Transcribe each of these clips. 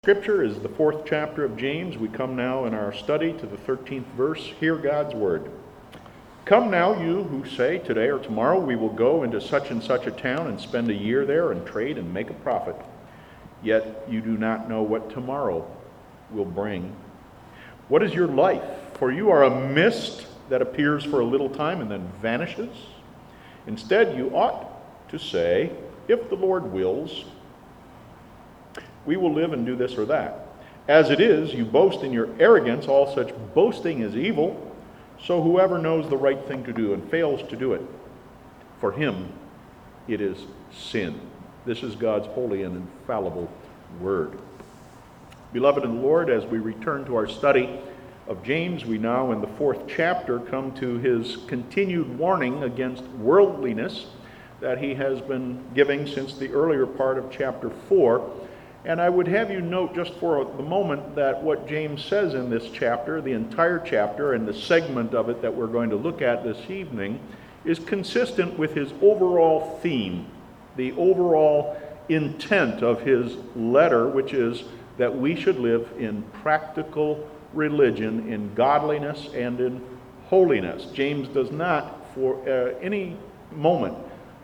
Scripture is the 4th chapter of James. We come now in our study to the 13th verse. Hear God's word. Come now, you who say, today or tomorrow we will go into such and such a town and spend a year there and trade and make a profit. Yet you do not know what tomorrow will bring. What is your life? For you are a mist that appears for a little time and then vanishes. Instead, you ought to say, if the Lord wills, we will live and do this or that. As it is, you boast in your arrogance. All such boasting is evil. So whoever knows the right thing to do and fails to do it, for him it is sin. This is God's holy and infallible word. Beloved in the Lord, as we return to our study of James, we now in the 4th chapter come to his continued warning against worldliness that he has been giving since the earlier part of chapter 4. And I would have you note just for the moment that what James says in this chapter, the entire chapter and the segment of it that we're going to look at this evening, is consistent with his overall theme, the overall intent of his letter, which is that we should live in practical religion, in godliness and in holiness. James does not for any moment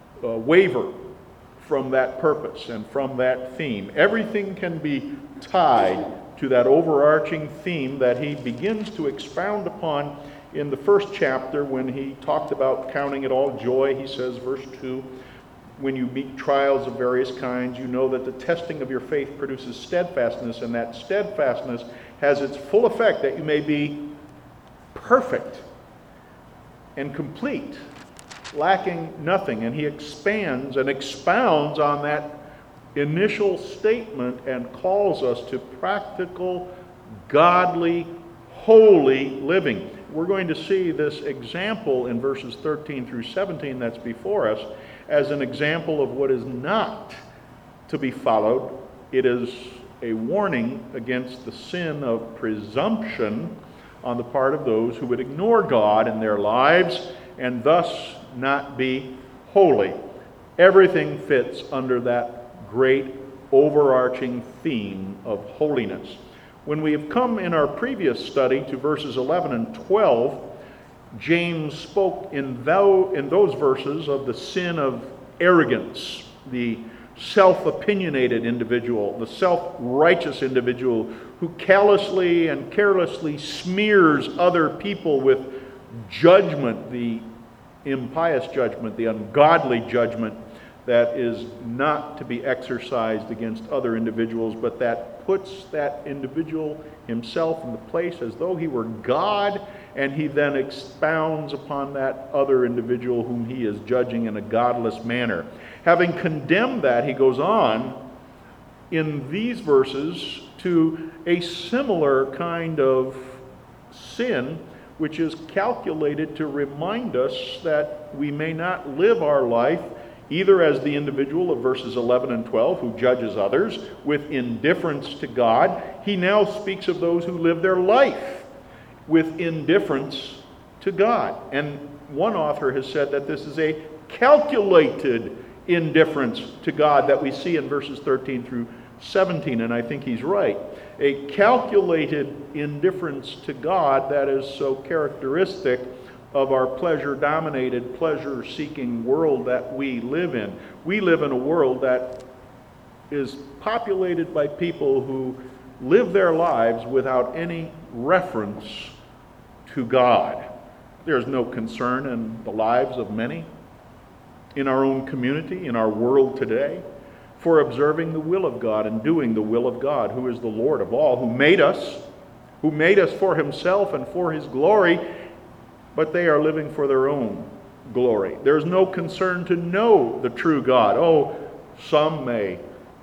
waver from that purpose and from that theme. Everything can be tied to that overarching theme that he begins to expound upon in the 1st chapter when he talked about counting it all joy. He says, verse 2, when you meet trials of various kinds, you know that the testing of your faith produces steadfastness, and that steadfastness has its full effect that you may be perfect and complete, lacking nothing. And he expands and expounds on that initial statement and calls us to practical, godly, holy living. We're going to see this example in verses 13 through 17 that's before us as an example of what is not to be followed. It is a warning against the sin of presumption on the part of those who would ignore God in their lives and thus not be holy. Everything fits under that great overarching theme of holiness. When we have come in our previous study to verses 11 and 12, James spoke in those verses of the sin of arrogance, the self-opinionated individual, the self-righteous individual who callously and carelessly smears other people with judgment, the impious judgment, the ungodly judgment that is not to be exercised against other individuals, but that puts that individual himself in the place as though he were God, and he then expounds upon that other individual whom he is judging in a godless manner. Having condemned that, he goes on in these verses to a similar kind of sin, which is calculated to remind us that we may not live our life either as the individual of verses 11 and 12 who judges others with indifference to God. He now speaks of those who live their life with indifference to God. And one author has said that this is a calculated indifference to God that we see in verses 13 through 17, and I think he's right. A calculated indifference to God that is so characteristic of our pleasure-dominated, pleasure-seeking world that we live in. We live in a world that is populated by people who live their lives without any reference to God. There's no concern in the lives of many, in our own community, in our world today, for observing the will of God and doing the will of God, who is the Lord of all, who made us for himself and for his glory, but they are living for their own glory. There's no concern to know the true God. Oh, some may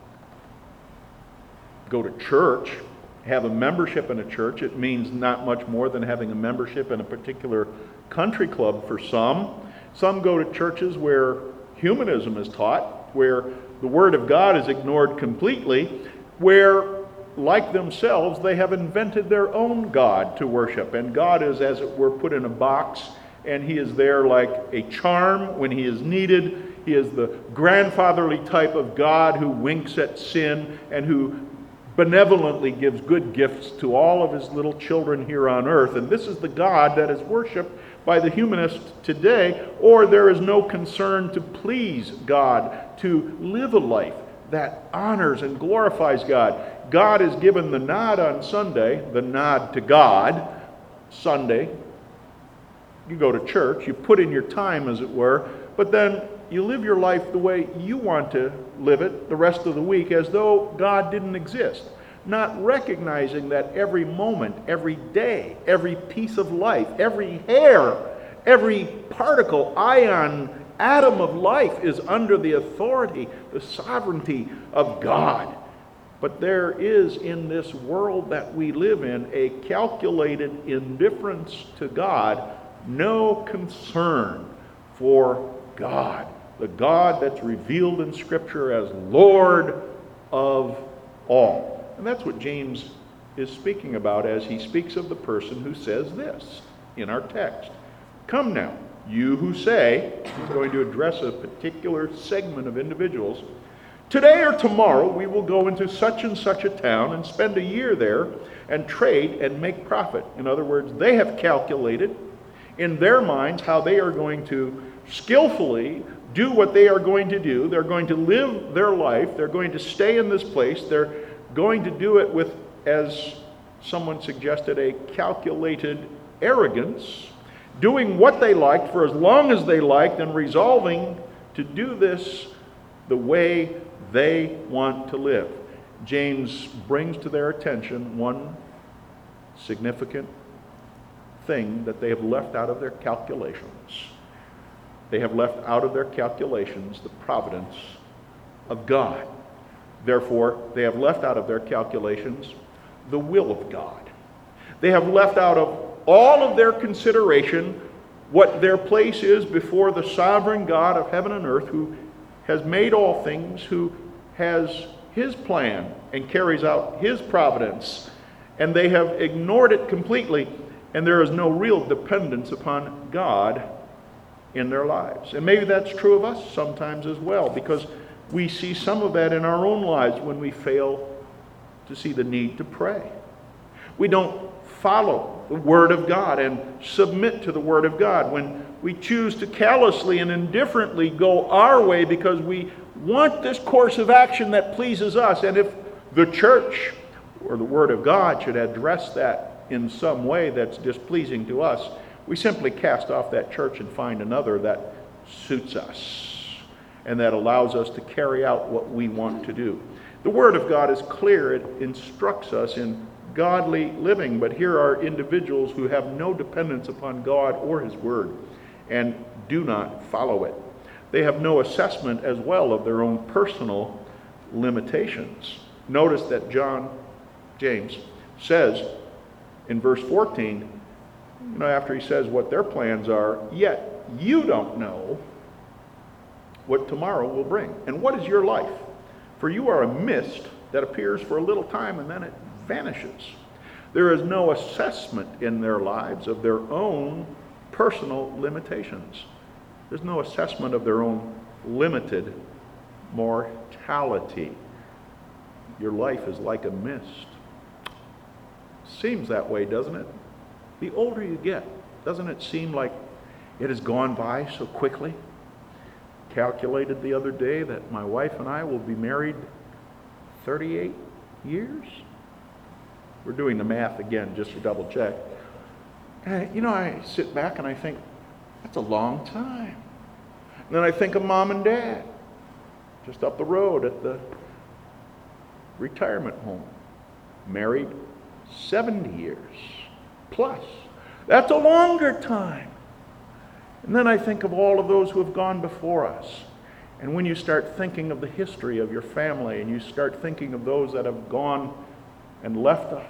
go to church, have a membership in a church. It means not much more than having a membership in a particular country club for some. Some go to churches where humanism is taught, where the Word of God is ignored completely, where, like themselves, they have invented their own God to worship. And God is, as it were, put in a box, and he is there like a charm when he is needed. He is the grandfatherly type of God who winks at sin and who benevolently gives good gifts to all of his little children here on earth. And this is the God that is worshiped by the humanist today, or there is no concern to please God, to live a life that honors and glorifies God. God is given the nod on Sunday, the nod to God. Sunday, you go to church, you put in your time, as it were, but then you live your life the way you want to live it the rest of the week, as though God didn't exist, not recognizing that every moment, every day, every piece of life, every hair, every particle, ion, atom of life is under the authority, the sovereignty of God. But there is in this world that we live in a calculated indifference to God, no concern for God, the God that's revealed in Scripture as Lord of all. And that's what James is speaking about as he speaks of the person who says this in our text. Come now, you who say, he's going to address a particular segment of individuals, today or tomorrow we will go into such and such a town and spend a year there and trade and make profit. In other words, they have calculated in their minds how they are going to skillfully do what they are going to do. They're going to live their life. They're going to stay in this place. They're going to do it with, as someone suggested, a calculated arrogance, doing what they liked for as long as they liked and resolving to do this the way they want to live. James brings to their attention one significant thing that they have left out of their calculations. They have left out of their calculations the providence of God. Therefore, they have left out of their calculations the will of God. They have left out of all of their consideration what their place is before the sovereign God of heaven and earth, who has made all things, who has his plan and carries out his providence. And they have ignored it completely, and there is no real dependence upon God in their lives. And maybe that's true of us sometimes as well, because we see some of that in our own lives when we fail to see the need to pray. We don't follow the Word of God and submit to the Word of God. When we choose to callously and indifferently go our way because we want this course of action that pleases us, and if the church or the Word of God should address that in some way that's displeasing to us, we simply cast off that church and find another that suits us and that allows us to carry out what we want to do. The Word of God is clear. It instructs us in godly living, but here are individuals who have no dependence upon God or His Word and do not follow it. They have no assessment as well of their own personal limitations. Notice that James says in verse 14, after he says what their plans are, yet you don't know what tomorrow will bring. And what is your life? For you are a mist that appears for a little time and then it vanishes. There is no assessment in their lives of their own personal limitations. There's no assessment of their own limited mortality. Your life is like a mist. Seems that way, doesn't it? The older you get, doesn't it seem like it has gone by so quickly? Calculated the other day that my wife and I will be married 38 years. We're doing the math again just to double check. And, I sit back and I think, that's a long time. And then I think of Mom and Dad, just up the road at the retirement home, married 70 years plus. That's a longer time. And then I think of all of those who have gone before us. And when you start thinking of the history of your family and you start thinking of those that have gone and left us,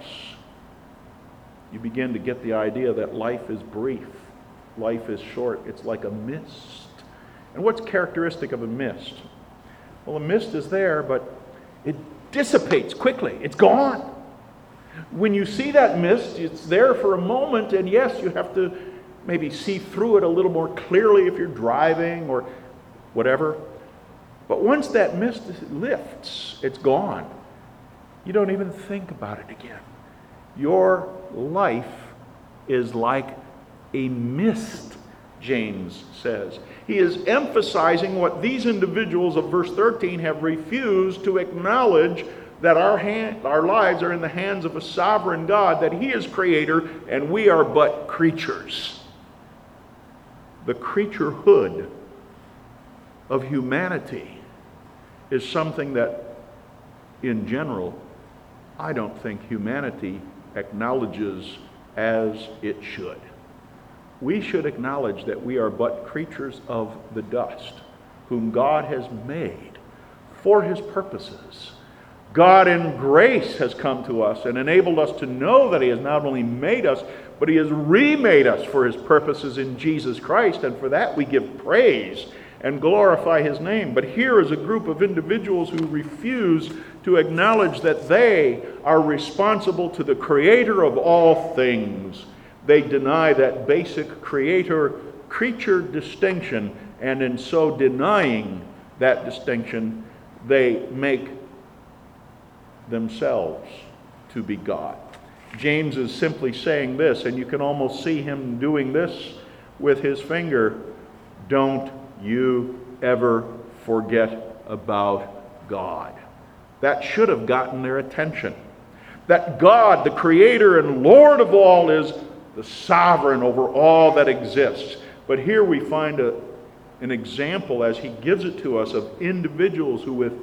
you begin to get the idea that life is brief. Life is short. It's like a mist. And what's characteristic of a mist? Well, a mist is there, but it dissipates quickly. It's gone. When you see that mist, it's there for a moment, and yes, you have to maybe see through it a little more clearly if you're driving or whatever. But once that mist lifts, it's gone. You don't even think about it again. Your life is like a mist, James says. He is emphasizing what these individuals of verse 13 have refused to acknowledge, that our lives are in the hands of a sovereign God, that He is creator and we are but creatures. The creaturehood of humanity is something that, in general, I don't think humanity acknowledges as it should. We should acknowledge that we are but creatures of the dust, whom God has made for His purposes. God in grace has come to us and enabled us to know that He has not only made us, but He has remade us for His purposes in Jesus Christ, and for that we give praise and glorify His name. But here is a group of individuals who refuse to acknowledge that they are responsible to the Creator of all things. They deny that basic creator-creature distinction, and in so denying that distinction, they make themselves to be God. James is simply saying this, and you can almost see him doing this with his finger. Don't you ever forget about God. That should have gotten their attention. That God, the Creator and Lord of all, is the sovereign over all that exists. But here we find an example, as he gives it to us, of individuals who with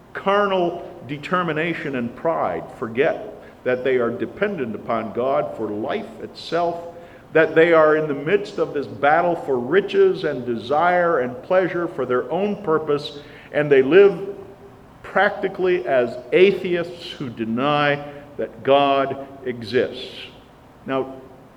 carnal determination and pride forget that they are dependent upon God for life itself, that they are in the midst of this battle for riches and desire and pleasure for their own purpose, and they live practically as atheists who deny that God exists. Now,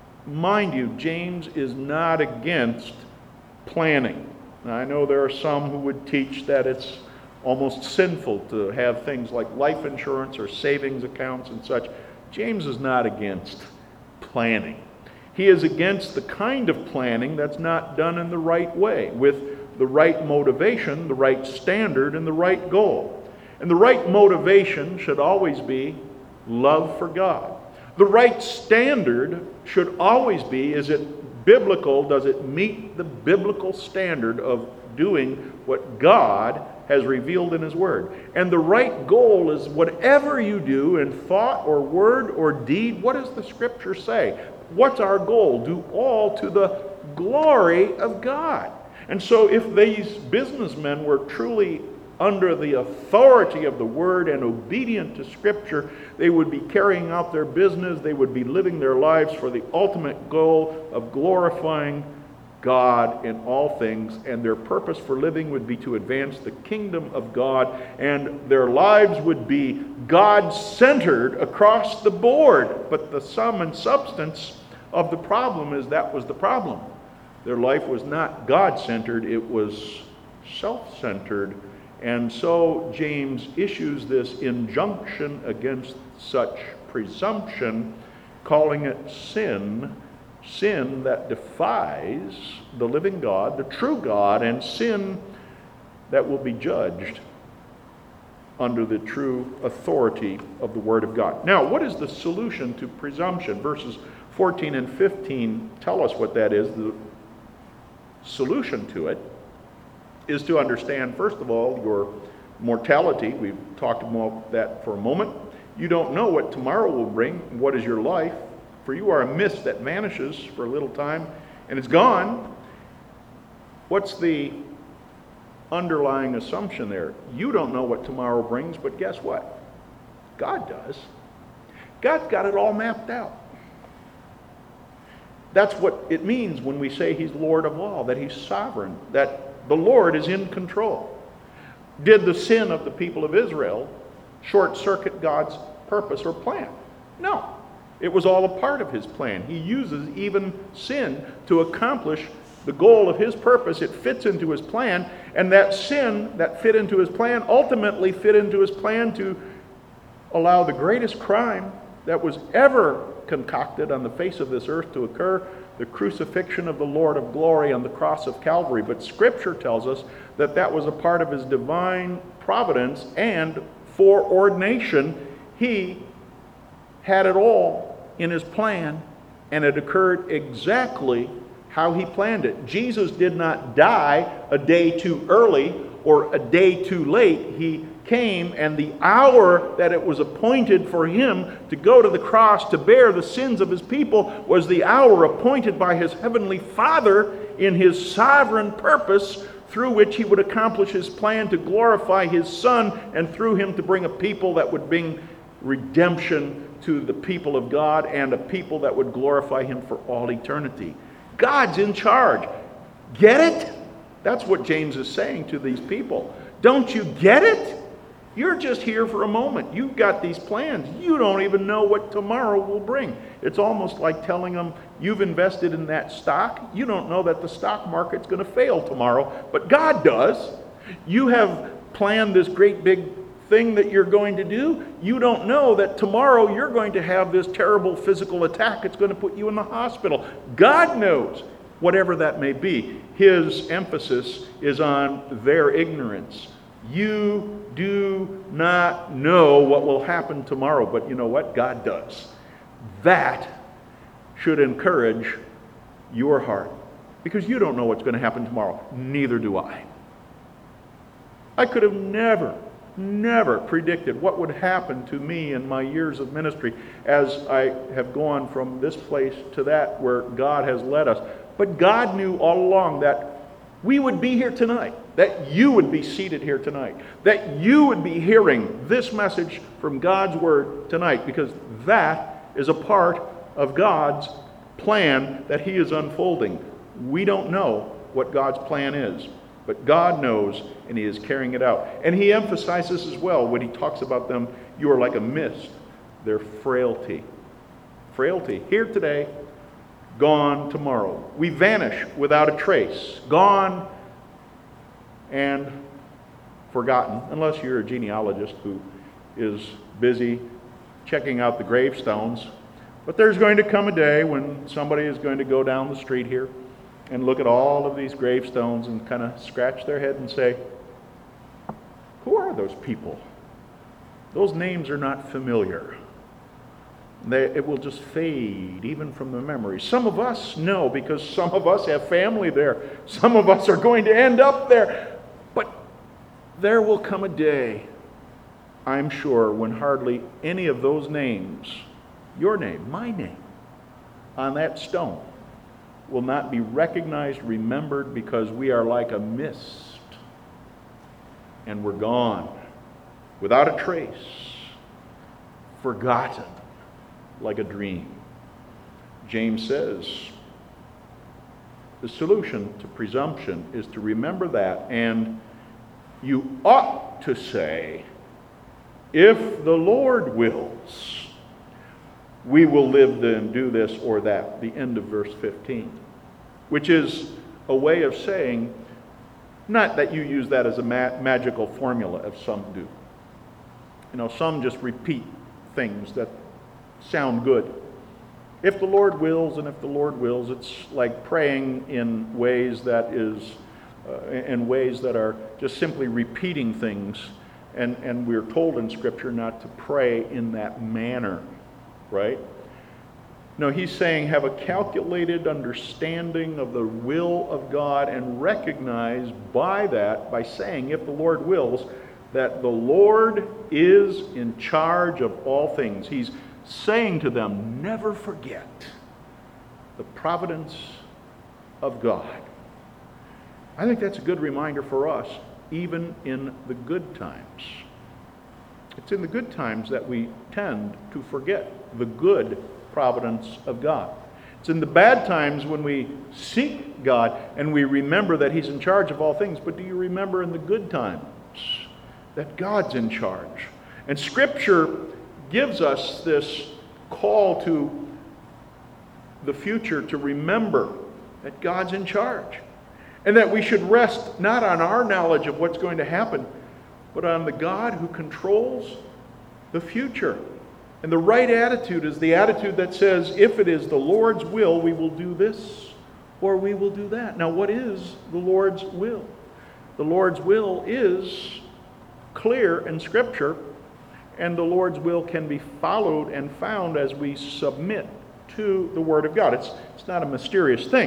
mind you, James is not against planning. Now, I know there are some who would teach that it's almost sinful to have things like life insurance or savings accounts and such. James is not against planning. He is against the kind of planning that's not done in the right way, with the right motivation, the right standard, and the right goal. And the right motivation should always be love for God. The right standard should always be, is it biblical? Does it meet the biblical standard of doing what God has revealed in His Word? And the right goal is, whatever you do in thought or word or deed, what does the Scripture say? What's our goal? Do all to the glory of God. And so if these businessmen were truly under the authority of the Word and obedient to Scripture, they would be carrying out their business, they would be living their lives for the ultimate goal of glorifying God in all things, and their purpose for living would be to advance the kingdom of God, and their lives would be God-centered across the board. But the sum and substance of the problem is that was the problem. Their life was not God-centered, it was self-centered. And so James issues this injunction against such presumption, calling it sin. Sin that defies the living God, the true God, and sin that will be judged under the true authority of the Word of God. Now, what is the solution to presumption? Verses 14 and 15 tell us what that is. The solution to it is to understand, first of all, your mortality. We've talked about that for a moment. You don't know what tomorrow will bring. What is your life? For you are a mist that vanishes for a little time and it's gone. What's the underlying assumption there? You don't know what tomorrow brings, but guess what? God does. God's got it all mapped out. That's what it means when we say He's Lord of all, that He's sovereign, that the Lord is in control. Did the sin of the people of Israel short-circuit God's purpose or plan? No. It was all a part of His plan. He uses even sin to accomplish the goal of His purpose. It fits into His plan, and that sin that fit into His plan ultimately fit into His plan to allow the greatest crime that was ever concocted on the face of this earth to occur, the crucifixion of the Lord of glory on the cross of Calvary. But Scripture tells us that that was a part of His divine providence and foreordination He had it all in his plan, and it occurred exactly how he planned it. Jesus did not die a day too early or a day too late. He came, and the hour that it was appointed for him to go to the cross to bear the sins of his people was the hour appointed by his heavenly Father in his sovereign purpose, through which he would accomplish his plan to glorify his Son, and through him to bring a people that would bring redemption to the people of God, and a people that would glorify him for all eternity. God's in charge. Get it? That's what James is saying to these people. Don't you get it? You're just here for a moment. You've got these plans. You don't even know what tomorrow will bring. It's almost like telling them, you've invested in that stock. You don't know that the stock market's going to fail tomorrow, but God does. You have planned this great big thing that you're going to do. You don't know that tomorrow you're going to have this terrible physical attack. It's going to put you in the hospital. God knows, whatever that may be. His emphasis is on their ignorance. You do not know what will happen tomorrow, but you know what? God does. That should encourage your heart, because you don't know what's going to happen tomorrow. Neither do I. I could have never predicted what would happen to me in my years of ministry as I have gone from this place to that where God has led us. But God knew all along that we would be here tonight, that you would be seated here tonight, that you would be hearing this message from God's Word tonight, because that is a part of God's plan that He is unfolding. We don't know what God's plan is, but God knows, and He is carrying it out. And He emphasizes as well when He talks about them, you are like a mist, their frailty. Frailty. Here today, gone tomorrow. We vanish without a trace. Gone and forgotten, unless you're a genealogist who is busy checking out the gravestones. But there's going to come a day when somebody is going to go down the street here and look at all of these gravestones and kind of scratch their head and say, who are those people? Those names are not familiar. It will just fade even from the memory. Some of us know, because some of us have family there. Some of us are going to end up there. But there will come a day, I'm sure, when hardly any of those names, your name, my name, on that stone will not be recognized, remembered, because we are like a mist and we're gone without a trace, forgotten like a dream. James says the solution to presumption is to remember that, and you ought to say, if the Lord wills, we will live and do this or that, the end of verse 15, which is a way of saying, not that you use that as a magical formula, as some do. You know, some just repeat things that sound good. If the Lord wills, and if the Lord wills, it's like praying in ways that are just simply repeating things, and we're told in Scripture not to pray in that manner. Right? No, he's saying have a calculated understanding of the will of God, and recognize by that, by saying, if the Lord wills, that the Lord is in charge of all things. He's saying to them, never forget the providence of God. I think that's a good reminder for us, even in the good times. It's in the good times that we tend to forget the good providence of God. It's in the bad times when we seek God and we remember that He's in charge of all things. But do you remember in the good times that God's in charge? And Scripture gives us this call to the future to remember that God's in charge, and that we should rest not on our knowledge of what's going to happen, but on the God who controls the future. And the right attitude is the attitude that says, if it is the Lord's will, we will do this or we will do that. Now, what is the Lord's will? The Lord's will is clear in Scripture, And the Lord's will can be followed and found as we submit to the Word of God. It's not a mysterious thing.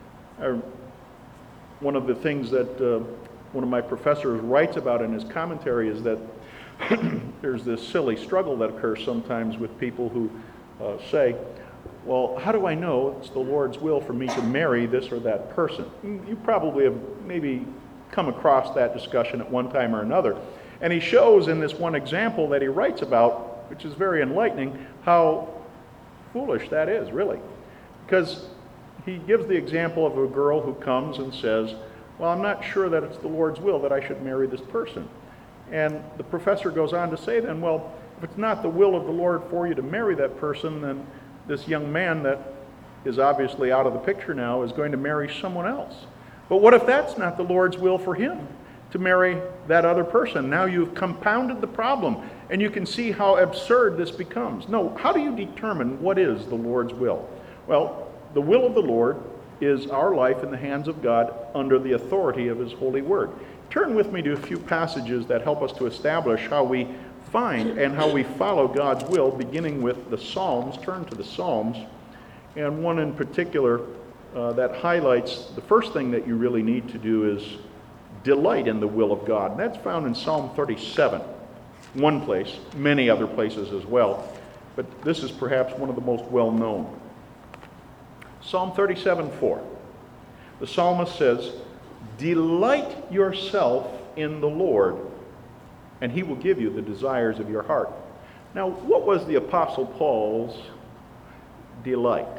One of the things that one of my professors writes about in his commentary is that there's this silly struggle that occurs sometimes with people who say, well, how do I know it's the Lord's will for me to marry this or that person? You probably have maybe come across that discussion at one time or another. And he shows in this one example that he writes about, which is very enlightening, how foolish that is, really. Because he gives the example of a girl who comes and says, well, I'm not sure that it's the Lord's will that I should marry this person. And the professor goes on to say then, well, if it's not the will of the Lord for you to marry that person, then this young man that is obviously out of the picture now is going to marry someone else. But what if that's not the Lord's will for him to marry that other person? Now you've compounded the problem, and you can see how absurd this becomes. No, how do you determine what is the Lord's will? Well, the will of the Lord is our life in the hands of God under the authority of His holy word. Turn with me to a few passages that help us to establish how we find and how we follow God's will, beginning with the Psalms. Turn to the Psalms, and one in particular that highlights the first thing that you really need to do is delight in the will of God. And that's found in Psalm 37, one place, many other places as well, but this is perhaps one of the most well-known. Psalm 37:4. The psalmist says, "Delight yourself in the Lord, and He will give you the desires of your heart." Now, what was the Apostle Paul's delight?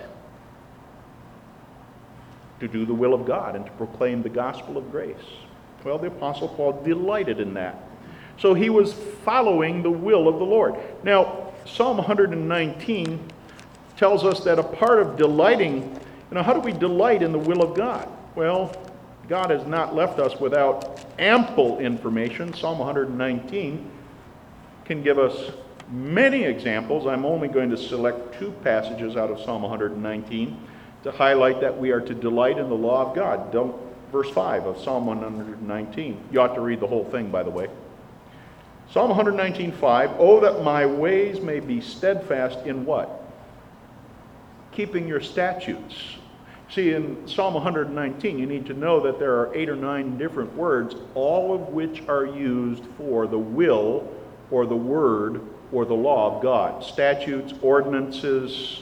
To do the will of God and to proclaim the gospel of grace. Well, the Apostle Paul delighted in that. So he was following the will of the Lord. Now, Psalm 119 tells us that a part of delighting, how do we delight in the will of God? Well, God has not left us without ample information. Psalm 119 can give us many examples. I'm only going to select two passages out of Psalm 119 to highlight that we are to delight in the law of God. Verse 5 of Psalm 119. You ought to read the whole thing, by the way. Psalm 119:5. "Oh, that my ways may be steadfast in" what? Keeping your statutes. See, in Psalm 119, you need to know that there are 8 or 9 different words, all of which are used for the will or the word or the law of God. Statutes, ordinances,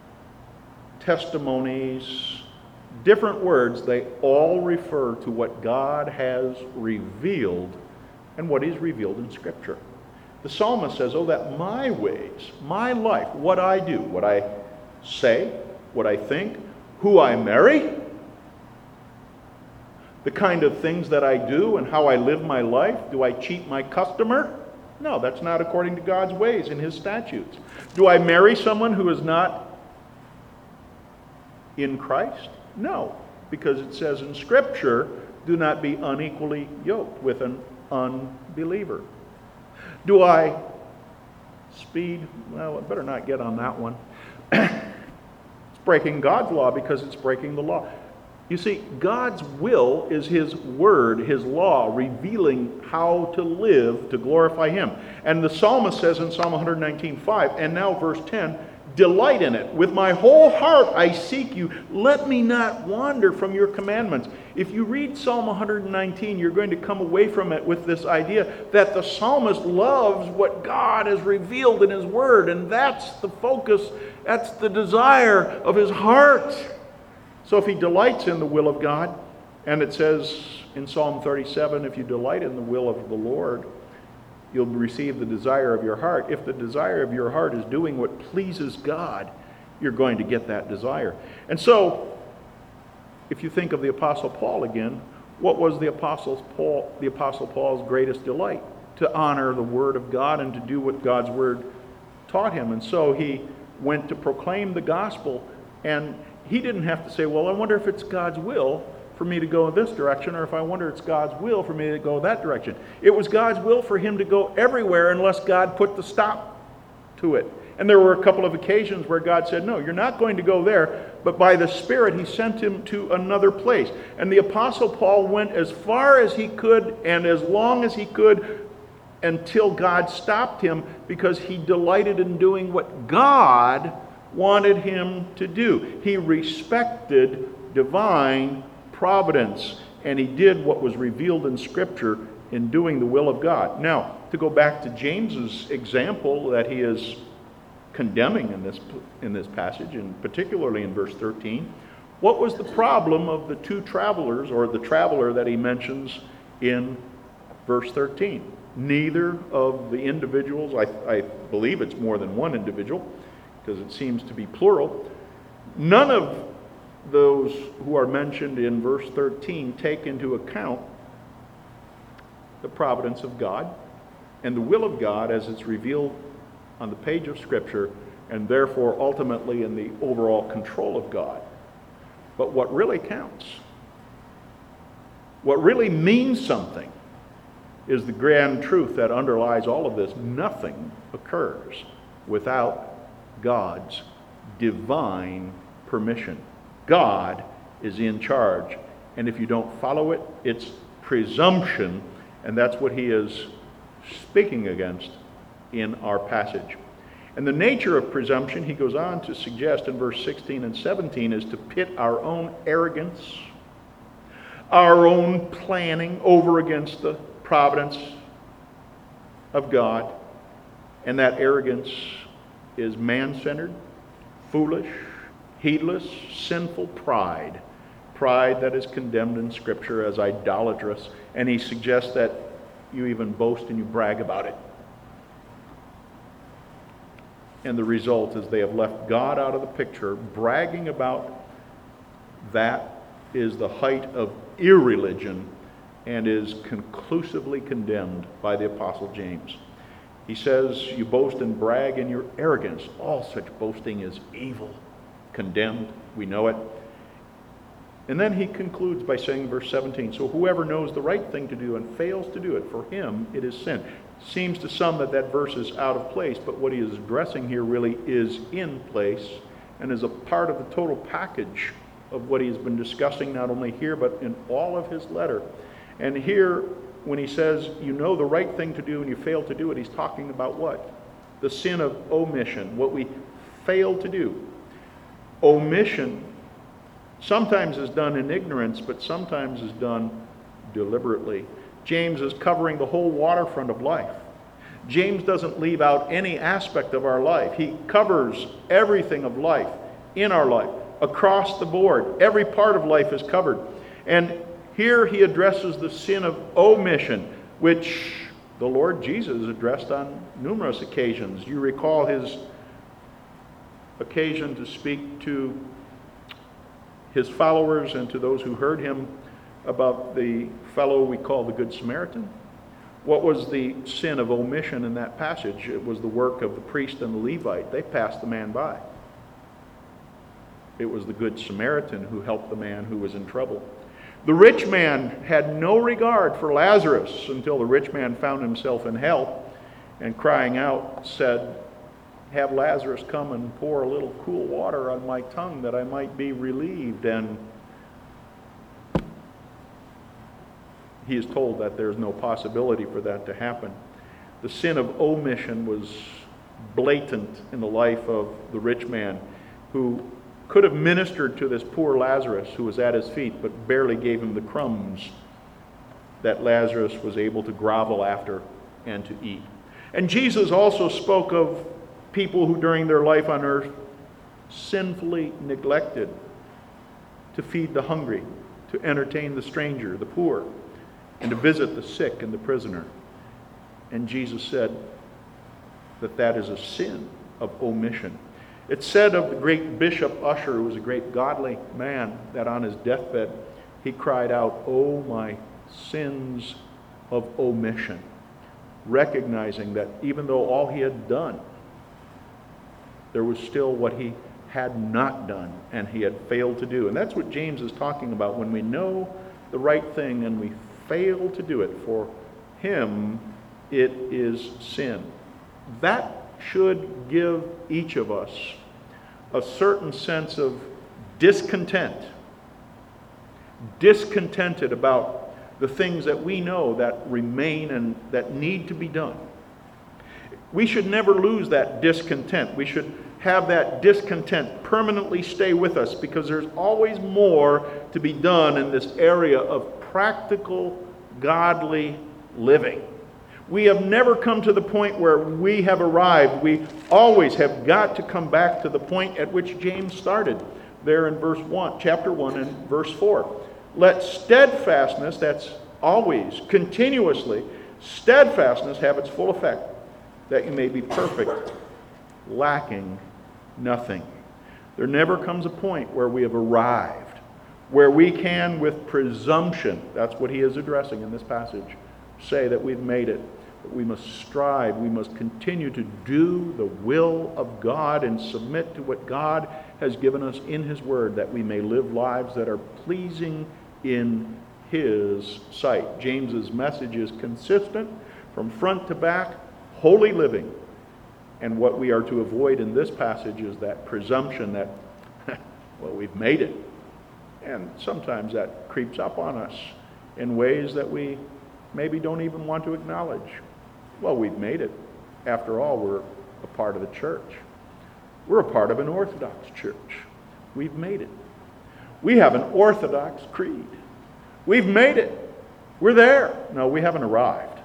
testimonies, different words, they all refer to what God has revealed and what is revealed in Scripture. The psalmist says, "Oh, that my ways, my life, what I do, what I say, what I think, who I marry, the kind of things that I do and how I live my life. Do I cheat my customer? No, that's not according to God's ways and His statutes. Do I marry someone who is not in Christ? No, because it says in Scripture, do not be unequally yoked with an unbeliever. Do I speed? Well, I better not get on that one. It's breaking God's law because it's breaking the law. You see, God's will is His word, His law, revealing how to live to glorify Him. And the psalmist says in Psalm 119:5, and now verse 10, "Delight in it. With my whole heart I seek you. Let me not wander from your commandments." If you read Psalm 119, you're going to come away from it with this idea that the psalmist loves what God has revealed in His word, and that's the focus, that's the desire of his heart. So if he delights in the will of God, and it says in Psalm 37, if you delight in the will of the Lord, you'll receive the desire of your heart. If the desire of your heart is doing what pleases God, you're going to get that desire. And so, if you think of the Apostle Paul again, what was the Apostle Paul's greatest delight? To honor the Word of God and to do what God's Word taught him. And so he went to proclaim the gospel, and he didn't have to say, well, I wonder if it's God's will for me to go in this direction, or if I wonder it's God's will for me to go that direction. It was God's will for him to go everywhere unless God put the stop to it. And there were a couple of occasions where God said, no, you're not going to go there, but by the Spirit He sent him to another place. And the Apostle Paul went as far as he could and as long as he could until God stopped him because he delighted in doing what God wanted him to do. He respected divine providence, and he did what was revealed in Scripture in doing the will of God. Now, to go back to James's example that he is condemning in this passage, and particularly in verse 13, what was the problem of the two travelers, or the traveler that he mentions in verse 13? Neither of the individuals, I believe it's more than one individual, because it seems to be plural, none of those who are mentioned in verse 13 take into account the providence of God and the will of God as it's revealed on the page of Scripture, and therefore ultimately in the overall control of God. But what really counts, what really means something, is the grand truth that underlies all of this. Nothing occurs without God's divine permission. God is in charge, and if you don't follow it, it's presumption, and that's what he is speaking against in our passage. And the nature of presumption, he goes on to suggest in verse 16 and 17, is to pit our own arrogance, our own planning over against the providence of God. And that arrogance is man-centered, foolish, heedless, sinful pride. Pride that is condemned in Scripture as idolatrous. And he suggests that you even boast and you brag about it. And the result is they have left God out of the picture. Bragging about that is the height of irreligion and is conclusively condemned by the Apostle James. He says, you boast and brag in your arrogance. All such boasting is evil, condemned. We know it. And then he concludes by saying, verse 17, so whoever knows the right thing to do and fails to do it, for him it is sin. Seems to some that verse is out of place, but what he is addressing here really is in place and is a part of the total package of what he's been discussing, not only here, but in all of his letter. And here, when he says, you know the right thing to do and you fail to do it, he's talking about what? The sin of omission, what we fail to do. Omission sometimes is done in ignorance, but sometimes is done deliberately. James is covering the whole waterfront of life. James doesn't leave out any aspect of our life. He covers everything of life in our life, across the board. Every part of life is covered. And here he addresses the sin of omission, which the Lord Jesus addressed on numerous occasions. You recall his occasion to speak to his followers and to those who heard him about the fellow we call the Good Samaritan. What was the sin of omission in that passage? It was the work of the priest and the Levite. They passed the man by. It was the Good Samaritan who helped the man who was in trouble. The rich man had no regard for Lazarus until the rich man found himself in hell and crying out said, have Lazarus come and pour a little cool water on my tongue that I might be relieved. And he is told that there's no possibility for that to happen. The sin of omission was blatant in the life of the rich man, who could have ministered to this poor Lazarus who was at his feet, but barely gave him the crumbs that Lazarus was able to grovel after and to eat. And Jesus also spoke of people who during their life on earth sinfully neglected to feed the hungry, to entertain the stranger, the poor, and to visit the sick and the prisoner. And Jesus said that that is a sin of omission. It's said of the great Bishop Ussher, who was a great godly man, that on his deathbed he cried out, "Oh, my sins of omission," recognizing that even though all he had done, there was still what he had not done and he had failed to do. And that's what James is talking about. When we know the right thing and we fail to do it, for him it is sin. That should give each of us a certain sense of discontented about the things that we know that remain and that need to be done. We should never lose that discontent. We should have that discontent permanently stay with us, because there's always more to be done in this area of practical, godly living. We have never come to the point where we have arrived. We always have got to come back to the point at which James started, there in chapter 1 and verse 4. Let steadfastness, that's always, continuously, steadfastness have its full effect, that you may be perfect, lacking nothing. There never comes a point where we have arrived, where we can, with presumption, that's what he is addressing in this passage, say that we've made it. But we must strive, we must continue to do the will of God and submit to what God has given us in his word, that we may live lives that are pleasing in his sight. James's message is consistent from front to back, holy living. And what we are to avoid in this passage is that presumption that, well, we've made it. And sometimes that creeps up on us in ways that we maybe don't even want to acknowledge. Well, we've made it. After all, we're a part of the church. We're a part of an Orthodox church. We've made it. We have an Orthodox creed. We've made it. We're there. No, we haven't arrived.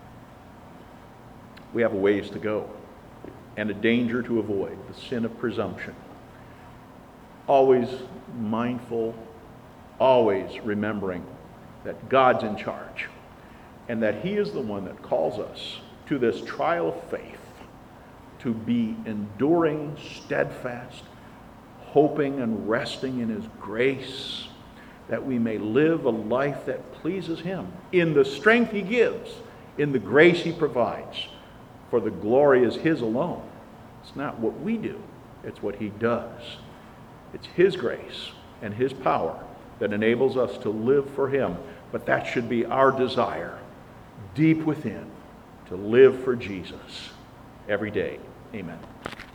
We have a ways to go and a danger to avoid, the sin of presumption. Always mindful, always remembering that God's in charge and that he is the one that calls us to this trial of faith, to be enduring, steadfast, hoping and resting in his grace, that we may live a life that pleases him in the strength he gives, in the grace he provides. For the glory is his alone. It's not what we do, it's what he does. It's his grace and his power that enables us to live for him. But that should be our desire, deep within, to live for Jesus every day. Amen.